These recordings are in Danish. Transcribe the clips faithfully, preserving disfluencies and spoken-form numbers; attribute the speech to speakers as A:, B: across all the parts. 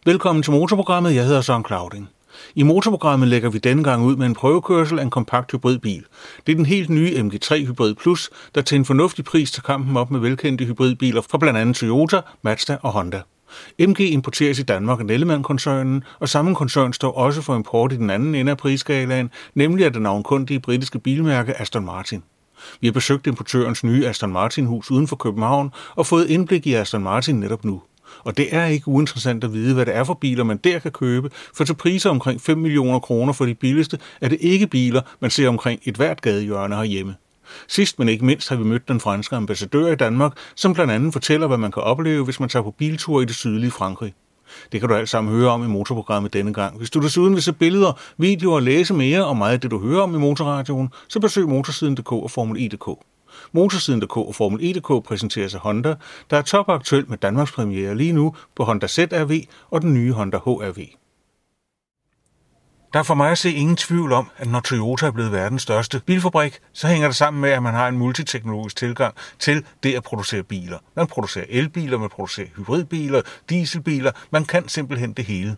A: Velkommen til Motorprogrammet. Jeg hedder Søren Clauding. I Motorprogrammet lægger vi denne gang ud med en prøvekørsel af en kompakt hybridbil. Det er den helt nye M G tre Hybrid Plus, der til en fornuftig pris tager kampen op med velkendte hybridbiler fra blandt andet Toyota, Mazda og Honda. M G importeres i Danmark af Nellemann-koncernen, og samme koncern står også for import i den anden ende af prisskalaen, nemlig af det navnkundige britiske bilmærke Aston Martin. Vi har besøgt importørens nye Aston Martin-hus uden for København og fået indblik i Aston Martin netop nu. Og det er ikke uinteressant at vide, hvad det er for biler, man der kan købe, for til priser omkring fem millioner kroner for de billigste, er det ikke biler, man ser omkring et hvert gadehjørne herhjemme. Sidst men ikke mindst har vi mødt den franske ambassadør i Danmark, som blandt andet fortæller, hvad man kan opleve, hvis man tager på biltur i det sydlige Frankrig. Det kan du alt sammen høre om i Motorprogrammet denne gang. Hvis du desuden vil se billeder, videoer og læse mere om meget af det, du hører om i Motorradioen, så besøg motorsiden punktum d k og Formel E punktum d k. Motorsiden punktum d k og Formel E punktum d k præsenteres af Honda, der er topaktuel med Danmarks premiere lige nu på Honda Z R V og den nye Honda H R V. Der er for mig at se ingen tvivl om, at når Toyota er blevet verdens største bilfabrik, så hænger det sammen med, at man har en multiteknologisk tilgang til det at producere biler. Man producerer elbiler, man producerer hybridbiler, dieselbiler, man kan simpelthen det hele.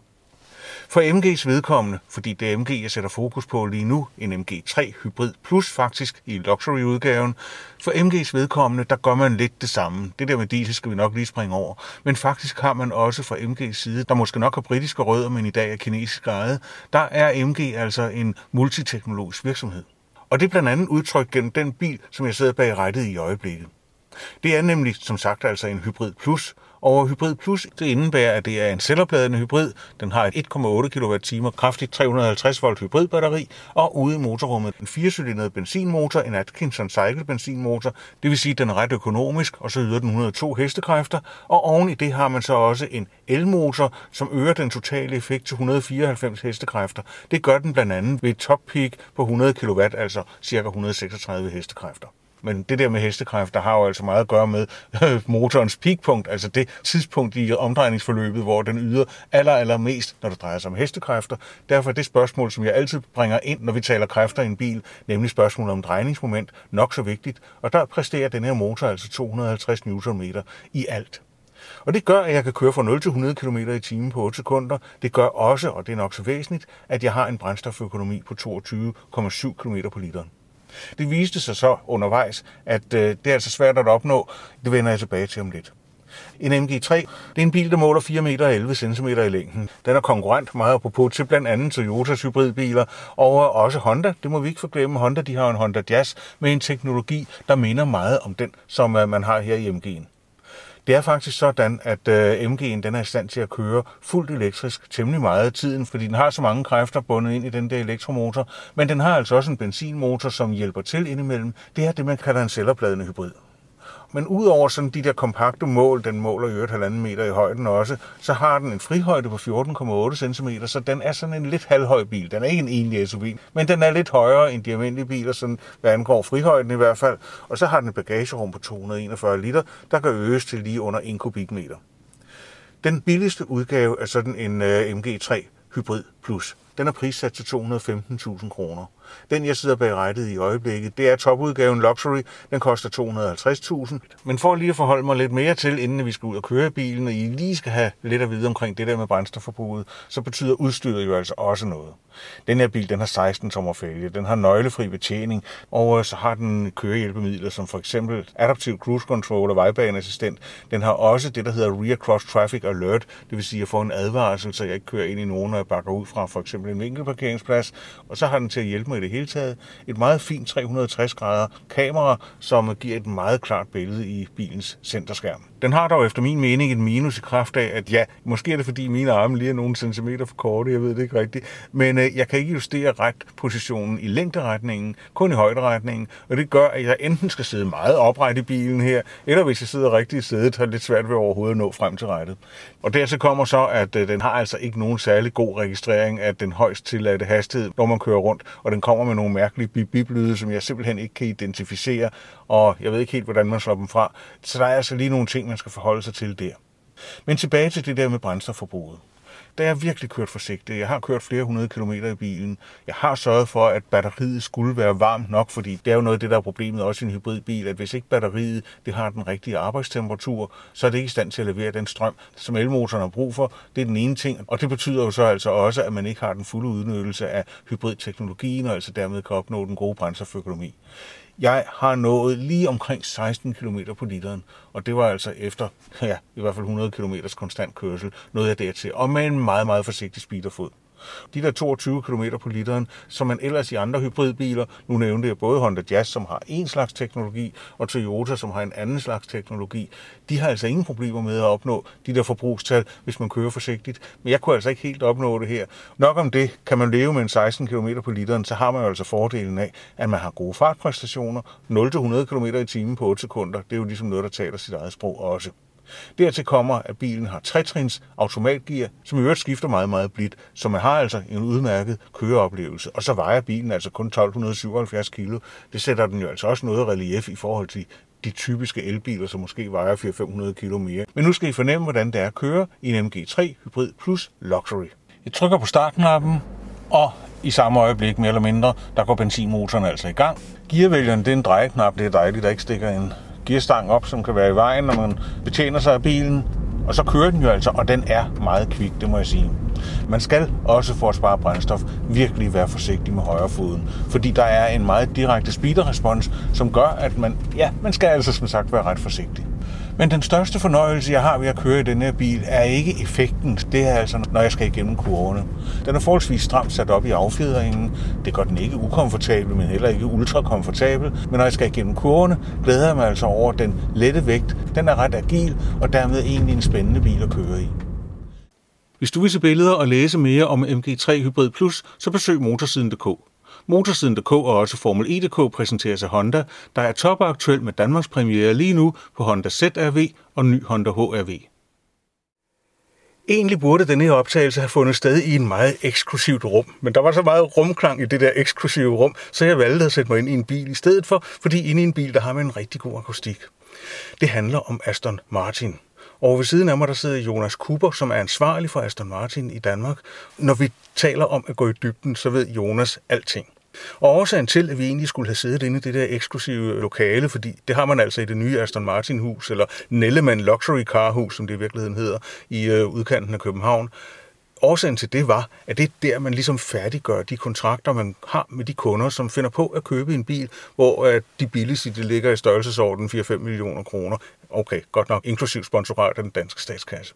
A: For M G's vedkommende, fordi det er M G, jeg sætter fokus på lige nu, en M G tre Hybrid Plus faktisk i luxury-udgaven, for M G's vedkommende, der gør man lidt det samme. Det der med diesel skal vi nok lige springe over. Men faktisk har man også fra M G's side, der måske nok har britiske rødder, men i dag er kinesisk ejet, der er M G altså en multiteknologisk virksomhed. Og det er blandt andet udtrykt gennem den bil, som jeg sidder bag rattet i øjeblikket. Det er nemlig, som sagt, altså en Hybrid Plus, og Hybrid Plus, det indebærer, at det er en selvopladende hybrid. Den har et en komma otte kilowatt-timer kraftigt tre hundrede og halvtreds volt hybridbatteri, og ude i motorrummet en firecylindret benzinmotor, en Atkinson Cycle benzinmotor. Det vil sige, at den er ret økonomisk, og så yder den et hundrede og to hestekræfter. Og oven i det har man så også en elmotor, som øger den totale effekt til et hundrede og fireoghalvfems hestekræfter. Det gør den blandt andet ved et toppeak på hundrede kilowatt, altså ca. et hundrede og seksogtredive hestekræfter. Men det der med hestekræfter har jo altså meget at gøre med motorens peakpunkt, altså det tidspunkt i omdrejningsforløbet, hvor den yder aller, aller mest, når det drejer sig om hestekræfter. Derfor er det spørgsmål, som jeg altid bringer ind, når vi taler kræfter i en bil, nemlig spørgsmålet om drejningsmoment, nok så vigtigt. Og der præsterer den her motor altså to hundrede og halvtreds newtonmeter i alt. Og det gør, at jeg kan køre fra nul til hundrede kilometer i timen på otte sekunder. Det gør også, og det er nok så væsentligt, at jeg har en brændstoføkonomi på toogtyve komma syv kilometer på literen. Det viste sig så undervejs, at øh, det er altså svært at opnå. Det vender jeg tilbage til om lidt. En M G tre, det er en bil, der måler fire meter og elleve centimeter i længden. Den er konkurrent meget apropos til blandt andet Toyotas hybridbiler og også Honda. Det må vi ikke forglemme. Honda, de har en Honda Jazz med en teknologi, der minder meget om den, som øh, man har her i M G'en. Det er faktisk sådan, at øh, M G'en den er i stand til at køre fuldt elektrisk temmelig meget af tiden, fordi den har så mange kræfter bundet ind i den der elektromotor, men den har altså også en benzinmotor, som hjælper til indimellem. Det er det, man kalder en selvopladende hybrid. Men udover sådan de der kompakte mål, den måler i øvrigt halvanden meter i højden også, så har den en frihøjde på fjorten komma otte centimeter, så den er sådan en lidt halvhøj bil. Den er ikke en egentlig S U V, men den er lidt højere end de almindelige biler, sådan hvad angår frihøjden i hvert fald. Og så har den et bagagerum på to hundrede og enogfyrre liter, der kan øges til lige under en kubikmeter. Den billigste udgave er sådan en uh, M G tre Hybrid Plus. Den er prissat til to hundrede og femten tusind kroner. Den, jeg sidder bag rattet i øjeblikket, det er topudgaven Luxury. Den koster to hundrede og halvtreds tusind. Men for lige at forholde mig lidt mere til, inden vi skal ud og køre i bilen, og I lige skal have lidt at vide omkring det der med brændstofforbruget, så betyder udstyret jo altså også noget. Den her bil, den har seksten tommer fælge, den har nøglefri betjening, og så har den kørehjælpemidler, som for eksempel Adaptive Cruise Control og vejbaneassistent. Den har også det, der hedder Rear Cross Traffic Alert, det vil sige, at jeg får en advarsel, så jeg ikke kører ind i nogen, når jeg bakker ud fra for eksempel en vinkelparkeringsplads. Og så har den til at hjælpe mig i det hele taget et meget fint tre hundrede og tres grader kamera, som giver et meget klart billede i bilens centerskærm. Den har dog efter min mening et minus i kraft af, at ja, måske er det fordi mine arme lige er nogle centimeter for korte, jeg ved det ikke rigtigt, men øh, jeg kan ikke justere ret positionen i længderetningen, kun i højderetningen, og det gør, at jeg enten skal sidde meget oprejt i bilen her, eller hvis jeg sidder rigtigt i sædet, har det lidt svært ved overhovedet at nå frem til rettet. Og dertil kommer så, at øh, den har altså ikke nogen særlig god registrering af den højst tilladte hastighed, når man kører rundt, og den kommer med nogle mærkelige bip-bip-lyde, som jeg simpelthen ikke kan identificere, og jeg ved ikke helt, hvordan man slår dem fra. Så der er altså lige nogle ting, man skal forholde sig til der. Men tilbage til det der med brændstofforbruget. der er jeg virkelig kørt forsigtigt. Jeg har kørt flere hundrede kilometer i bilen. Jeg har sørget for, at batteriet skulle være varmt nok, fordi det er jo noget af det, der er problemet også i en hybridbil, at hvis ikke batteriet det har den rigtige arbejdstemperatur, så er det ikke i stand til at levere den strøm, som elmotoren har brug for. Det er den ene ting, og det betyder jo så altså også, at man ikke har den fulde udnyttelse af hybridteknologien, og altså dermed kan opnå den gode brændstoføkonomi. Jeg har nået lige omkring seksten kilometer på literen, og det var altså efter, ja, i hvert fald hundrede kilometer konstant kørsel, noget jeg dertil, og med en meget, meget forsigtig speederfod. De der toogtyve kilometer på literen, som man ellers i andre hybridbiler, nu nævnte jeg både Honda Jazz, som har en slags teknologi, og Toyota, som har en anden slags teknologi, de har altså ingen problemer med at opnå de der forbrugstal, hvis man kører forsigtigt. Men jeg kunne altså ikke helt opnå det her. Nok om det, kan man leve med en seksten kilometer på literen, så har man jo altså fordelen af, at man har gode fartpræstationer, nul til hundrede kilometer i timen på otte sekunder. Det er jo ligesom noget, der taler sit eget sprog også. Dertil kommer, at bilen har tretrins automatgear, som i øvrigt skifter meget, meget blidt, så man har altså en udmærket køreoplevelse. Og så vejer bilen altså kun tolv syvoghalvfjerds kilo. Det sætter den jo altså også noget relief i forhold til de typiske elbiler, som måske vejer fire til fem hundrede kilo mere. Men nu skal I fornemme, hvordan det er at køre i en M G tre Hybrid Plus Luxury. Jeg trykker på startknappen, og i samme øjeblik, mere eller mindre, der går benzinmotoren altså i gang. Gearvælgeren, det er en drejeknap, det er dejligt, der ikke stikker en gearstang op, som kan være i vejen, når man betjener sig af bilen. Og så kører den jo altså, og den er meget kvik, det må jeg sige. Man skal også for at spare brændstof virkelig være forsigtig med højrefoden, fordi der er en meget direkte speederrespons, som gør, at man, ja, man skal altså som sagt være ret forsigtig. Men den største fornøjelse, jeg har ved at køre i den her bil, er ikke effekten. Det er altså, når jeg skal igennem kurverne. Den er forholdsvis stramt sat op i affjedringen. Det gør den ikke ukomfortabel, men heller ikke ultrakomfortabel. Men når jeg skal igennem kurverne, glæder jeg mig altså over den lette vægt. Den er ret agil, og dermed egentlig en spændende bil at køre i. Hvis du vil se billeder og læse mere om M G tre Hybrid Plus, så besøg motorsiden punktum d k. Motorsiden punktum d k og også Formel E punktum d k præsenteres af Honda, der er topaktuel med Danmarks premiere lige nu på Honda Z R V og ny Honda H R V. Egentlig burde denne her optagelse have fundet sted i en meget eksklusivt rum, men der var så meget rumklang i det der eksklusive rum, så jeg valgte at sætte mig ind i en bil i stedet for, fordi inde i en bil, der har man en rigtig god akustik. Det handler om Aston Martin. Og ved siden af mig, der sidder Jonas Cooper, som er ansvarlig for Aston Martin i Danmark. Når vi taler om at gå i dybden, så ved Jonas alting. Og årsagen til, at vi egentlig skulle have siddet inde i det der eksklusive lokale, fordi det har man altså i det nye Aston Martin-hus, eller Nellemann Luxury Car-hus, som det i virkeligheden hedder, i øh, udkanten af København. Årsagen til det var, at det er der, man ligesom færdiggør de kontrakter, man har med de kunder, som finder på at købe en bil, hvor øh, de billigste de ligger i størrelsesorden fire til fem millioner kroner. Okay, godt nok inklusiv sponsorat af den danske statskasse.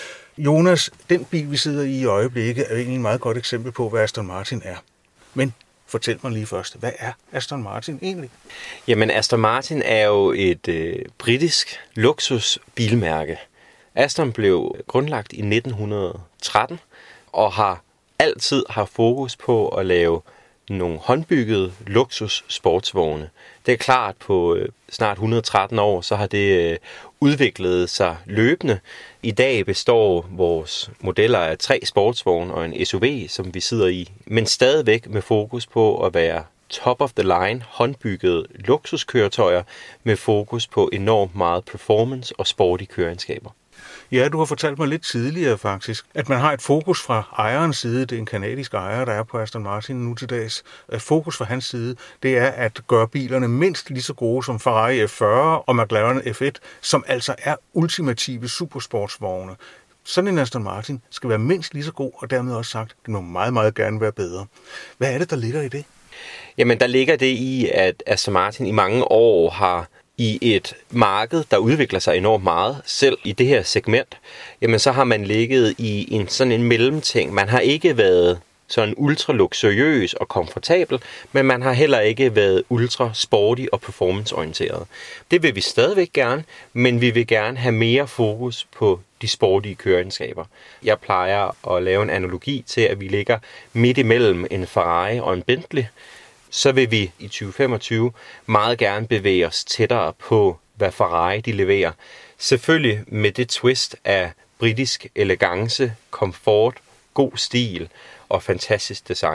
A: Jonas, den bil, vi sidder i i øjeblikket, er egentlig et meget godt eksempel på, hvad Aston Martin er. Men fortæl mig lige først, hvad er Aston Martin egentlig?
B: Jamen, Aston Martin er jo et øh, britisk luksusbilmærke. Aston blev grundlagt i nitten tretten og har altid haft fokus på at lave nogle håndbyggede luksus sportsvogne. Det er klart, på øh, snart et hundrede og tretten år, så har det øh, udviklet sig løbende. I dag består vores modeller af tre sportsvogne og en S U V, som vi sidder i, men stadigvæk med fokus på at være top of the line, håndbyggede luksuskøretøjer med fokus på enormt meget performance og sporty køreegenskaber.
A: Ja, du har fortalt mig lidt tidligere faktisk, at man har et fokus fra ejerens side, det er en kanadisk ejer, der er på Aston Martin nu til dags. Fokus fra hans side, det er at gøre bilerne mindst lige så gode som Ferrari F fyrre og McLaren F et, som altså er ultimative supersportsvogne. Sådan en Aston Martin skal være mindst lige så god, og dermed også sagt, den må meget, meget gerne være bedre. Hvad er det, der ligger i det?
B: Jamen, der ligger det i, at Aston Martin i mange år har i et marked, der udvikler sig enormt meget, selv i det her segment, jamen så har man ligget i en sådan en mellemting. Man har ikke været sådan ultra luksuriøs og komfortabel, men man har heller ikke været ultra sporty og performanceorienteret. Det vil vi stadigvæk gerne, men vi vil gerne have mere fokus på de sportige køreegenskaber. Jeg plejer at lave en analogi til, at vi ligger midt imellem en Ferrari og en Bentley. Så vil vi i tyve femogtyve meget gerne bevæge os tættere på, hvad Ferrari de leverer. Selvfølgelig med det twist af britisk elegance, komfort, god stil og fantastisk design.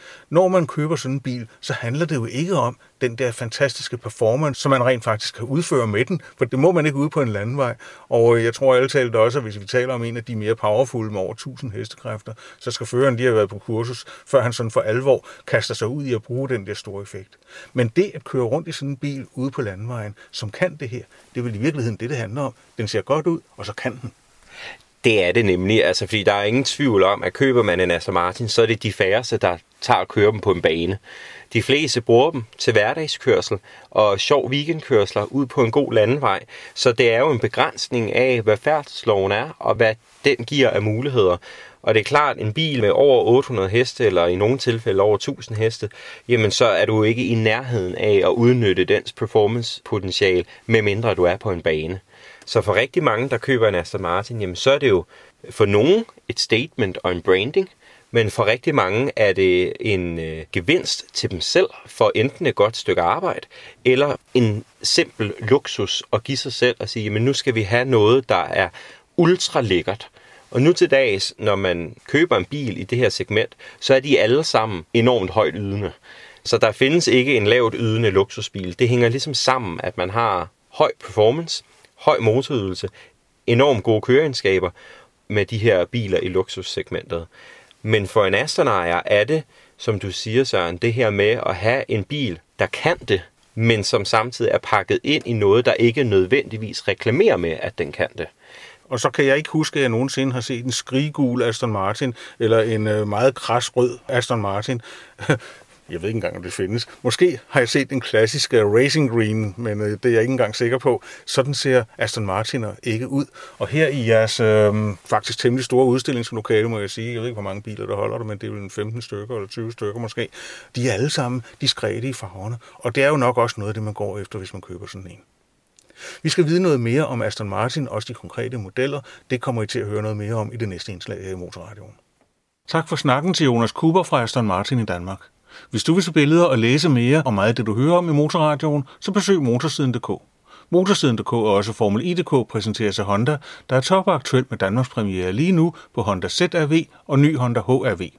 A: Når man køber sådan en bil, så handler det jo ikke om den der fantastiske performance, som man rent faktisk kan udføre med den, for det må man ikke ude på en landevej. Og jeg tror alle talt også, at hvis vi taler om en af de mere powerful med over tusind hestekræfter, så skal føreren lige have været på kursus, før han sådan for alvor kaster sig ud i at bruge den der store effekt. Men det at køre rundt i sådan en bil ude på landevejen, som kan det her, det er vel i virkeligheden det, det handler om. Den ser godt ud, og så kan den.
B: Det er det nemlig, altså fordi der er ingen tvivl om, at køber man en Aston Martin, så er det de færreste, der tager og kører dem på en bane. De fleste bruger dem til hverdagskørsel og sjov weekendkørsler ud på en god landevej, så det er jo en begrænsning af, hvad færdselsloven er, og hvad den giver af muligheder. Og det er klart, en bil med over otte hundrede heste, eller i nogle tilfælde over tusind heste, jamen så er du ikke i nærheden af at udnytte dens performance-potentiale, medmindre du er på en bane. Så for rigtig mange, der køber en Aston Martin, jamen så er det jo for nogen et statement og en branding, men for rigtig mange er det en øh, gevinst til dem selv for enten et godt stykke arbejde, eller en simpel luksus at give sig selv og sige, men nu skal vi have noget, der er ultra lækkert. Og nu til dags, når man køber en bil i det her segment, så er de alle sammen enormt højt ydende. Så der findes ikke en lavt ydende luksusbil. Det hænger ligesom sammen, at man har høj performance, høj motorydelse, enormt gode køreegenskaber med de her biler i luksussegmentet. Men for en Aston-ejer er det, som du siger, Søren, det her med at have en bil, der kan det, men som samtidig er pakket ind i noget, der ikke nødvendigvis reklamerer med, at den kan det.
A: Og så kan jeg ikke huske, at jeg nogensinde har set en skriggul Aston Martin, eller en meget krasrød Aston Martin. Jeg ved ikke engang, om det findes. Måske har jeg set en klassisk Racing Green, men det er jeg ikke engang sikker på. Sådan ser Aston Martiner ikke ud. Og her i jeres øh, faktisk temmelig store udstillingslokale, må jeg sige, jeg ved ikke, hvor mange biler der holder det, men det er vel femten stykker eller tyve stykker måske. De er alle sammen diskrete i farverne, og det er jo nok også noget af det, man går efter, hvis man køber sådan en. Vi skal vide noget mere om Aston Martin, også de konkrete modeller. Det kommer I til at høre noget mere om i det næste indslag her i Motorradioen. Tak for snakken til Jonas Cooper fra Aston Martin i Danmark. Hvis du vil se billeder og læse mere om meget af det, du hører om i Motorradioen, så besøg motorsiden punktum d k. Motorsiden punktum d k og også Formel I punktum d k præsenteres af Honda, der er topaktuelt med Danmarks premiere lige nu på Honda Z R V og ny Honda H R V.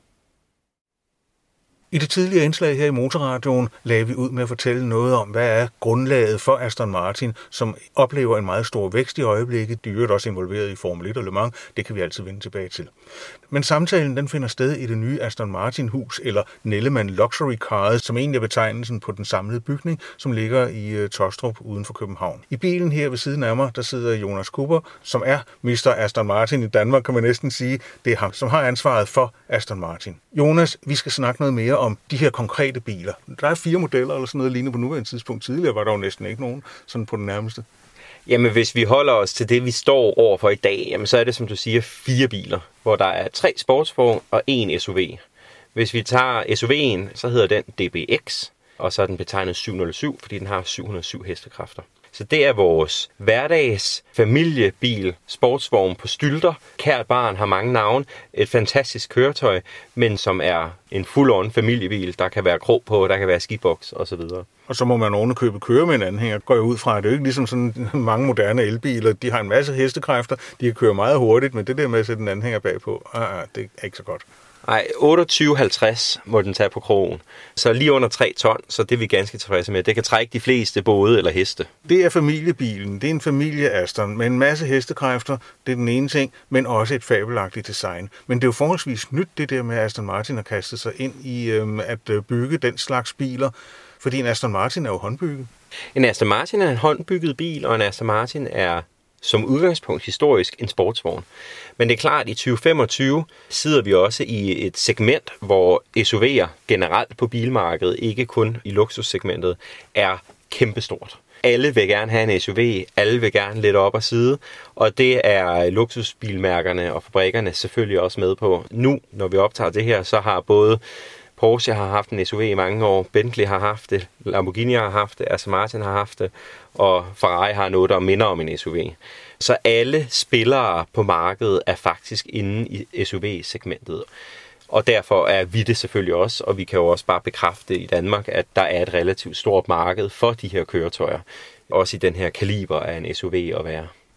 A: I det tidligere indslag her i Motorradioen lagde vi ud med at fortælle noget om, hvad er grundlaget for Aston Martin, som oplever en meget stor vækst i øjeblikket. De er også involveret i Formel et og Le Mans. Det kan vi altid vende tilbage til. Men samtalen den finder sted i det nye Aston Martin-hus, eller Nellemann Luxury Cars, som egentlig er betegnelsen på den samlede bygning, som ligger i Taastrup uden for København. I bilen her ved siden af mig, der sidder Jonas Cooper, som er mister Aston Martin i Danmark, kan man næsten sige. Det er ham, som har ansvaret for Aston Martin. Jonas, vi skal snakke noget mere om de her konkrete biler. Der er fire modeller eller sådan noget lignende på nuværende tidspunkt. Tidligere var der jo næsten ikke nogen, sådan på den nærmeste.
B: Jamen, hvis vi holder os til det, vi står overfor i dag, jamen, så er det, som du siger, fire biler, hvor der er tre sportsvogn og en S U V. Hvis vi tager S U V'en, så hedder den D B X, og så er den betegnet syv nul syv, fordi den har syv hundrede og syv hestekræfter. Så det er vores hverdags familiebil, sportsvogn på stylter. Kært barn har mange navne. Et fantastisk køretøj, men som er en full-on familiebil. Der kan være krog på, der kan være skiboks osv.
A: Og så må man ovenikøbet køre med en anhænger. Går jeg ud fra, at det er jo ikke ligesom sådan mange moderne elbiler. De har en masse hestekræfter. De kan køre meget hurtigt, men det der med at sætte en anhænger bagpå, ah, det er ikke så godt.
B: Nej, otteogtyve halvtreds må den tage på krogen. Så lige under tre ton, så det er vi ganske tilfredse med. Det kan trække de fleste både eller heste.
A: Det er familiebilen. Det er en familie Aston med en masse hestekræfter. Det er den ene ting, men også et fabelagtigt design. Men det er jo forholdsvis nyt, det der med, at Aston Martin har kastet sig ind i øhm, at bygge den slags biler. Fordi en Aston Martin er jo håndbygget.
B: En Aston Martin er en håndbygget bil, og en Aston Martin er som udgangspunkt historisk en sportsvogn. Men det er klart, at i tyve femogtyve sidder vi også i et segment, hvor S U V'er generelt på bilmarkedet, ikke kun i luksussegmentet, er kæmpestort. Alle vil gerne have en S U V, alle vil gerne lidt op og side, og det er luksusbilmærkerne og fabrikkerne selvfølgelig også med på. Nu, når vi optager det her, så har både Porsche har haft en S U V i mange år, Bentley har haft det, Lamborghini har haft det, Aston Martin har haft det, og Ferrari har noget, der minder om en S U V. Så alle spillere på markedet er faktisk inde i S U V-segmentet. Og derfor er vi det selvfølgelig også, og vi kan jo også bare bekræfte i Danmark, at der er et relativt stort marked for de her køretøjer. Også i den her kaliber af en S U V at være.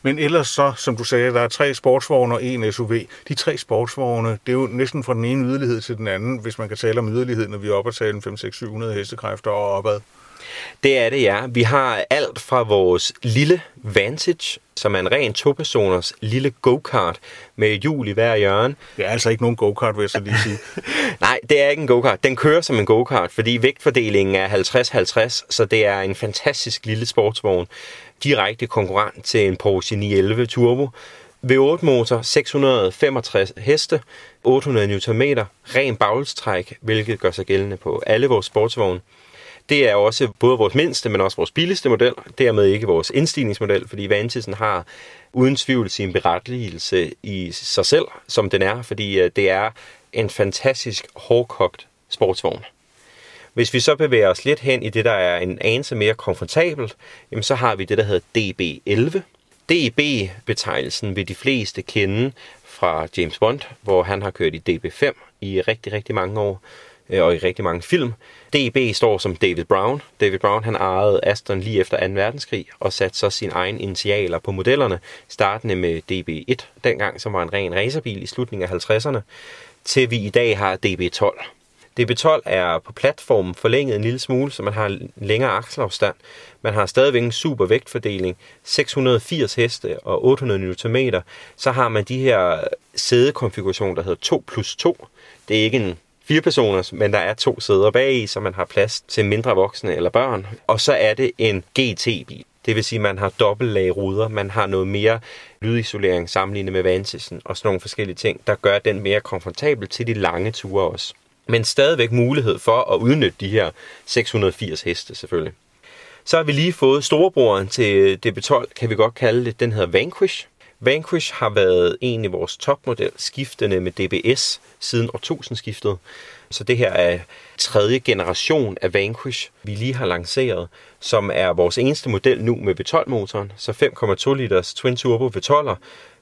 A: Men ellers så, som du sagde, der er tre sportsvogne og en S U V. De tre sportsvogne, det er jo næsten fra den ene yderlighed til den anden, hvis man kan tale om yderlighed, når vi er oppe og tale fem seks syv hundrede hestekræfter og opad.
B: Det er det, ja. Vi har alt fra vores lille Vantage, som er en ren to-personers lille go-kart med hjul i hver hjørne.
A: Det er altså ikke nogen go-kart, vil jeg så lige sige.
B: Nej, det er ikke en go-kart. Den kører som en go-kart, fordi vægtfordelingen er halvtreds halvtreds, så det er en fantastisk lille sportsvogn. Direkte konkurrent til en Porsche ni elleve Turbo. V otte motor, seks hundrede femogtres heste, otte hundrede newtonmeter, ren baghjulstræk, hvilket gør sig gældende på alle vores sportsvogne. Det er også både vores mindste, men også vores billigste model. Dermed ikke vores indstigningsmodel, fordi Vantagen har uden tvivl sin berettigelse i sig selv, som den er, fordi det er en fantastisk hårdkogt sportsvogn. Hvis vi så bevæger os lidt hen i det, der er en anelse mere komfortabelt, jamen så har vi det, der hedder D B elleve. D B-betegnelsen vil de fleste kende fra James Bond, hvor han har kørt i D B fem i rigtig, rigtig mange år og i rigtig mange film. D B står som David Brown. David Brown han ejede Aston lige efter anden verdenskrig og satte så sine egne initialer på modellerne, startende med D B et, dengang som var en ren racerbil i slutningen af halvtredserne, til vi i dag har D B tolv. D B tolv er på platformen forlænget en lille smule, så man har en længere akselafstand. Man har stadigvæk en super vægtfordeling, seks hundrede og firs heste og otte hundrede newtonmeter. Så har man de her sædekonfigurationer, der hedder to plus to. Det er ikke en fire personers, men der er to sæder bagi, så man har plads til mindre voksne eller børn. Og så er det en G T-bil. Det vil sige, at man har dobbeltlag ruder, man har noget mere lydisolering sammenlignet med Vantagen og sådan nogle forskellige ting, der gør den mere komfortabel til de lange ture også. Men stadigvæk mulighed for at udnytte de her seks hundrede og firs heste selvfølgelig. Så har vi lige fået storebroren til D B tolv, kan vi godt kalde det. Den hedder Vanquish. Vanquish har været en af vores topmodel, skiftende med D B S siden årtusindskiftet. Så det her er tredje generation af Vanquish, vi lige har lanceret, som er vores eneste model nu med V tolv-motoren. Så fem komma to liters twin turbo V tolver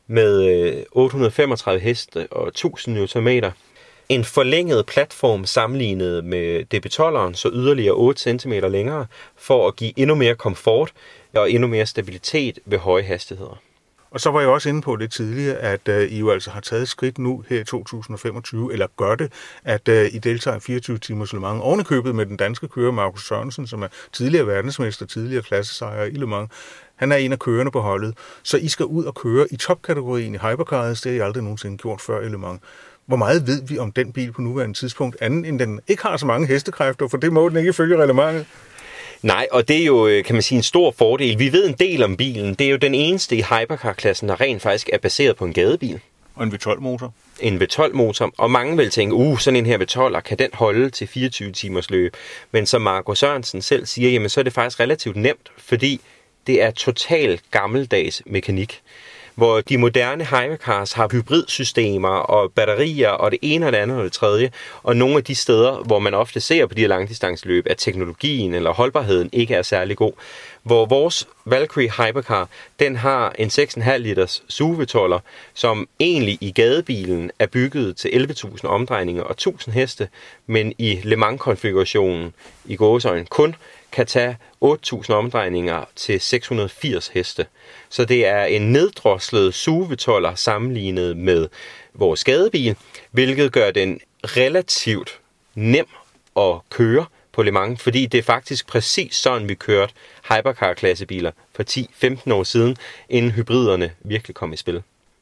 B: med otte hundrede og femogtredive heste og tusind newtonmeter. En forlænget platform sammenlignet med D B tolveren, så yderligere otte centimeter længere, for at give endnu mere komfort og endnu mere stabilitet ved høje hastigheder.
A: Og så var jeg også inde på lidt tidligere, at uh, I jo altså har taget skridt nu her i to tusind og femogtyve, eller gør det, at uh, I deltager i fireogtyve timers Le Mans ovenikøbet med den danske kører Markus Sørensen, som er tidligere verdensmester, tidligere klassesejrer i Le Mans. Han er en af kørerne på holdet, så I skal ud og køre i topkategorien i hypercars. Det har I aldrig nogensinde gjort før i Le Mans. Hvor meget ved vi om den bil på nuværende tidspunkt, anden end den ikke har så mange hestekræfter, for det må den ikke ifølge reglementet?
B: Nej, og det er jo, kan man sige, en stor fordel. Vi ved en del om bilen. Det er jo den eneste i hypercar-klassen, der rent faktisk er baseret på en gadebil.
A: Og en V tolv-motor.
B: En V tolv-motor. Og mange vil tænke, uh, sådan en her V tolver, kan den holde til fireogtyve timers løb? Men som Markus Sørensen selv siger, jamen så er det faktisk relativt nemt, fordi det er totalt gammeldags mekanik. Hvor de moderne hypercars har hybridsystemer og batterier og det ene og det andet og det tredje. Og nogle af de steder, hvor man ofte ser på de her langdistanceløb, at teknologien eller holdbarheden ikke er særlig god. Hvor vores Valkyrie Hypercar, den har en seks komma fem liters S U V V tolver, som egentlig i gadebilen er bygget til elleve tusind omdrejninger og tusind heste, men i Le Mans-konfigurationen i gåseøjne kun kan tage otte tusind omdrejninger til seks hundrede og firs heste. Så det er en neddroslet S U V V tolver sammenlignet med vores gadebil, hvilket gør den relativt nem at køre på Le Mans, fordi det er faktisk præcis sådan, vi kørte hypercar-klassebiler for ti til femten år siden, inden hybriderne virkelig kom i spil.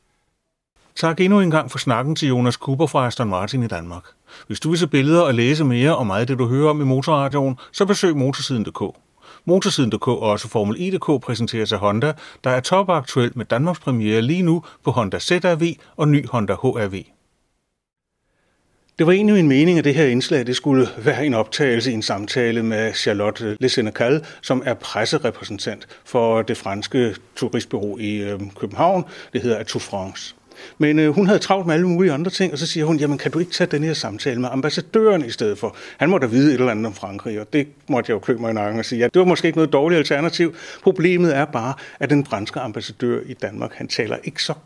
A: Tak endnu en gang for snakken til Jonas Cooper fra Aston Martin i Danmark. Hvis du vil se billeder og læse mere om meget det, du hører om i Motorradioen, så besøg motorsiden punktum d k. Motorsiden punktum d k og også Formel E punktum d k præsenteres af Honda, der er topaktuel med Danmarks premiere lige nu på Honda Z R V og ny Honda H R V. Det var egentlig min mening, at det her indslag det skulle være en optagelse i en samtale med Charlotte Le Sénécal, som er presserepræsentant for det franske turistbureau i øh, København. Det hedder Atout France. Men øh, hun havde travlt med alle mulige andre ting, og så siger hun, jamen kan du ikke tage den her samtale med ambassadøren i stedet for? Han må da vide et eller andet om Frankrig, og det måtte jeg jo klø mig i nakken og sige, ja, det var måske ikke noget dårligt alternativ. Problemet er bare, at den franske ambassadør i Danmark, han taler ikke så godt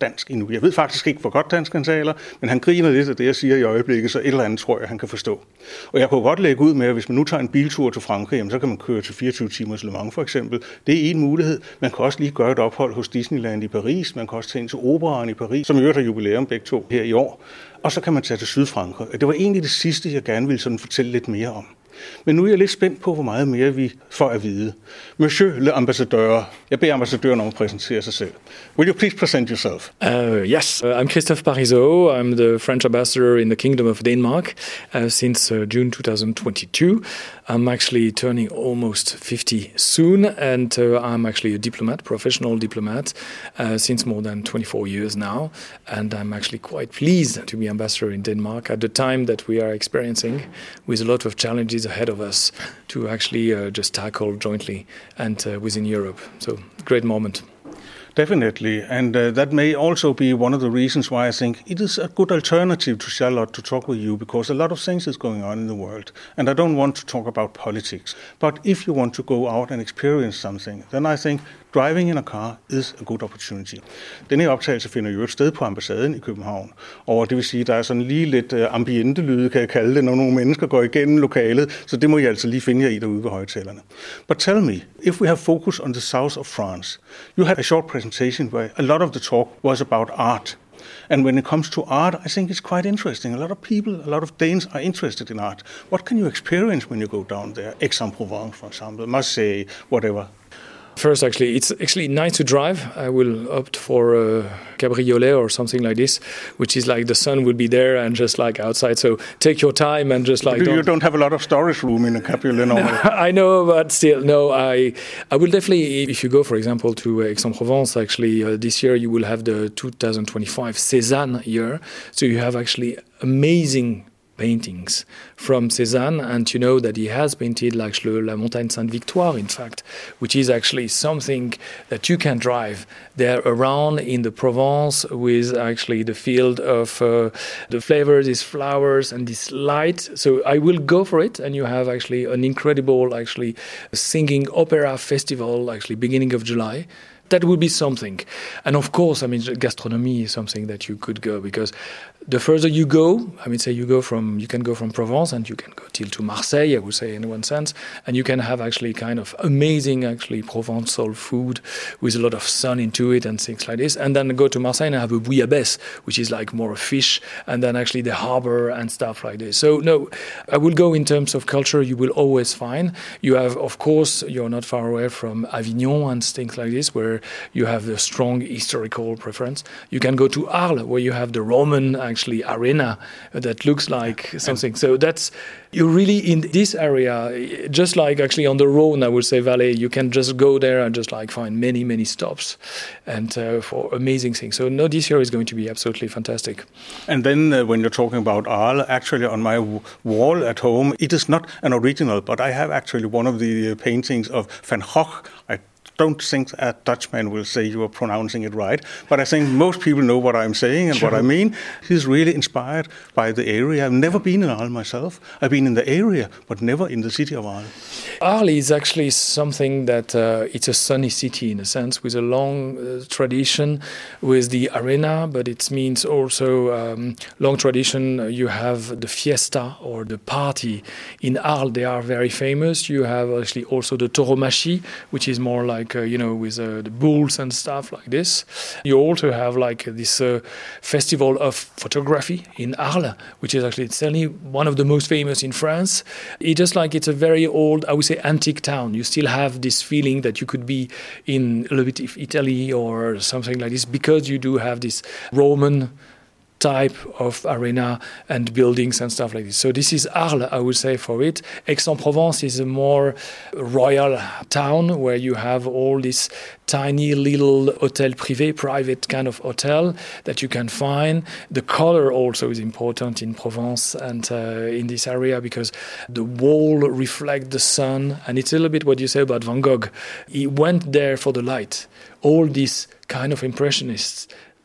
A: dansk endnu. Jeg ved faktisk ikke, hvor godt dansk han taler, men han griner lidt af det, jeg siger i øjeblikket, så et eller andet tror jeg, han kan forstå. Og jeg kunne godt lægge ud med, at hvis man nu tager en biltur til Frankrig, jamen, så kan man køre til fireogtyve timers Le Mans for eksempel. Det er en mulighed. Man kan også lige gøre et ophold hos Disneyland i Paris. Man kan også tage ind til Operaen i Paris, som i øvrigt har jubilæum begge to her i år. Og så kan man tage til Sydfrankrig. Det var egentlig det sidste, jeg gerne ville sådan fortælle lidt mere om. Men nu er jeg lidt spændt på, hvor meget mere vi får at vide. Monsieur le ambassadeur. Jeg beder ambassadøren om at præsentere sig selv. Will you please present yourself?
C: Uh, yes, uh, I'm Christophe Parisot. I'm the French ambassador in the Kingdom of Denmark uh, since uh, June twenty twenty-two. I'm actually turning almost fifty soon, and uh, I'm actually a diplomat, professional diplomat, uh, since more than twenty-four years now. And I'm actually quite pleased to be ambassador in Denmark at the time that we are experiencing, with a lot of challenges ahead of us to actually uh, just tackle jointly and uh, within Europe. So, great moment.
A: Definitely, and uh, that may also be one of the reasons why I think it is a good alternative to Charlotte to talk with you, because a lot of things is going on in the world, and I don't want to talk about politics. But if you want to go out and experience something, then I think driving in a car is a good opportunity. Denne optagelse finder jo et sted på ambassaden i København, og det vil sige, at der er sådan lige lidt uh, ambiente-lyde, kan jeg kalde det, når nogle mennesker går igennem lokalet, så det må I altså lige finde jer i derude ved højtalerne. But tell me, if we have focus on the south of France, you had a short presentation where a lot of the talk was about art. And when it comes to art, I think it's quite interesting. A lot of people, a lot of Danes are interested in art. What can you experience when you go down there? Aix-en-Provence, for example, Marseille, whatever.
C: First, actually, it's actually nice to drive. I will opt for a cabriolet or something like this, which is like the sun will be there and just like outside. So take your time and just like...
A: You
C: don't,
A: you don't have a lot of storage room in a cabriolet normally.
C: No, I know, but still, no, I I will definitely, if you go, for example, to Aix-en-Provence, actually, uh, this year you will have the two thousand twenty-five Cézanne year. So you have actually amazing paintings from Cézanne, and you know that he has painted like La Montagne Sainte-Victoire, in fact, which is actually something that you can drive there around in the Provence with actually the field of uh, the flavors, these flowers and this light. So I will go for it, and you have actually an incredible actually singing opera festival actually beginning of July. That would be something. And of course, I mean, gastronomy is something that you could go, because the further you go, I mean, say you go from, you can go from Provence and you can go till to Marseille, I would say in one sense, and you can have actually kind of amazing actually Provençal food with a lot of sun into it and things like this. And then go to Marseille and have a bouillabaisse, which is like more a fish, and then actually the harbor and stuff like this. So no, I will go in terms of culture, you will always find. You have, of course, you're not far away from Avignon and things like this, where you have a strong historical preference. You can go to Arles, where you have the Roman actually arena that looks like something. So that's, you're really in this area, just like actually on the Rhone, I would say, Valais, you can just go there and just like find many, many stops and uh, for amazing things. So no, this year is going to be absolutely fantastic.
A: And then uh, when you're talking about Arles, actually on my w- wall at home, it is not an original, but I have actually one of the uh, paintings of Van Gogh. I don't think a Dutchman will say you are pronouncing it right, but I think most people know what I'm saying and sure. what I mean. He's really inspired by the area. I've never been in Arles myself. I've been in the area, but never in the city of Arles.
C: Arles is actually something that uh, it's a sunny city in a sense, with a long uh, tradition with the arena, but it means also um, long tradition. You have the fiesta or the party in Arles. They are very famous. You have actually also the tauromachie, which is more like Like, uh, you know, with uh, the bulls and stuff like this. You also have like this uh, festival of photography in Arles, which is actually certainly one of the most famous in France. It's just like it's a very old, I would say, antique town. You still have this feeling that you could be in a little bit of Italy or something like this, because you do have this Roman type of arena and buildings and stuff like this. So this is Arles, I would say, for it. Aix-en-Provence is a more royal town where you have all this tiny little hotel privé, private kind of hotel that you can find. The color also is important in Provence and uh, in this area, because the wall reflects the sun. And it's a little bit what you say about Van Gogh. He went there for the light. All these kind of impressionists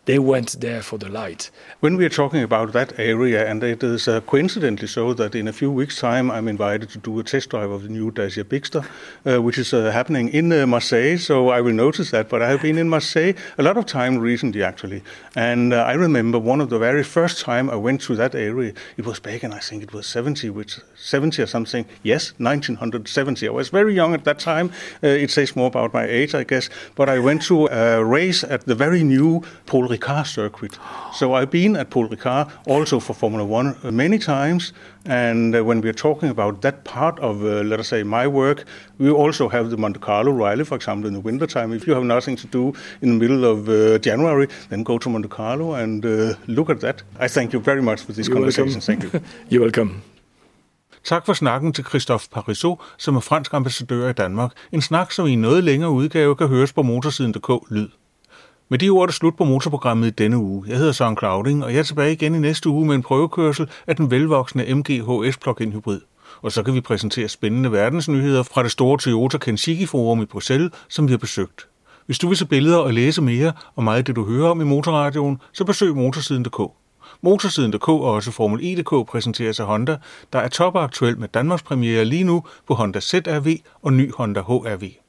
C: they went there for the light.
A: When we are talking about that area, and it is uh, coincidentally so that in a few weeks' time I'm invited to do a test drive of the new Dacia Bigster, uh, which is uh, happening in uh, Marseille, so I will notice that. But I have been in Marseille a lot of time recently, actually. And uh, I remember one of the very first time I went to that area, it was back in, I think it was seventy, which seventy or something. Yes, nineteen seventy. I was very young at that time. Uh, it says more about my age, I guess. But I went to a race at the very new Paul Ricard circuit. So I've been at Paul Ricard also for Formula One many times. And uh, when we're talking about that part of, uh, let us say, my work, we also have the Monte Carlo rally, for example, in the wintertime. If you have nothing to do in the middle of uh, January, then go to Monte Carlo and uh, look at that. I thank you very much for this You're conversation.
C: Welcome.
A: Thank you.
C: You're welcome.
A: Tak for snakken til Christophe Parisot, som er fransk ambassadør i Danmark. En snak, som i en noget længere udgave kan høres på motorsiden punktum d k lyd. Med de ord er det slut på motorprogrammet i denne uge. Jeg hedder Søren Clauding, og jeg er tilbage igen i næste uge med en prøvekørsel af den velvoksne M G H S plug-in hybrid. Og så kan vi præsentere spændende verdensnyheder fra det store Toyota Kenshiki Forum i Bruxelles, som vi har besøgt. Hvis du vil se billeder og læse mere om meget af det, du hører om i Motorradioen, så besøg motorsiden punktum d k. Motorsiden punktum d k og også Formel E punktum d k præsenteres af Honda, der er topaktuel med Danmarks premiere lige nu på Honda Z R V og ny Honda H R V.